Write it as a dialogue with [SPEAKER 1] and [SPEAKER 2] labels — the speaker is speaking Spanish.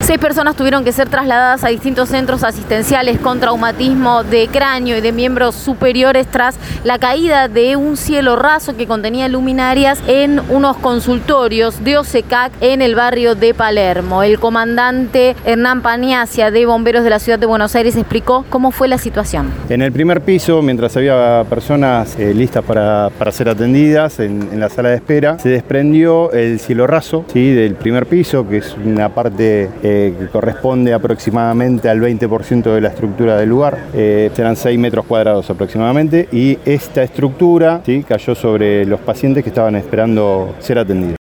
[SPEAKER 1] 6 personas tuvieron que ser trasladadas a distintos centros asistenciales con traumatismo de cráneo y de miembros superiores tras la caída de un cielo raso que contenía luminarias en unos consultorios de OSECAC en el barrio de Palermo. El comandante Hernán Paniacia de Bomberos de la Ciudad de Buenos Aires explicó cómo fue la situación.
[SPEAKER 2] En el primer piso, mientras había personas listas para ser atendidas en la sala de espera, se desprendió el cielo raso, ¿sí?, del primer piso, que es una parte que corresponde aproximadamente al 20% de la estructura del lugar. Serán 6 metros cuadrados aproximadamente, y esta estructura, ¿sí?, cayó sobre los pacientes que estaban esperando ser atendidos.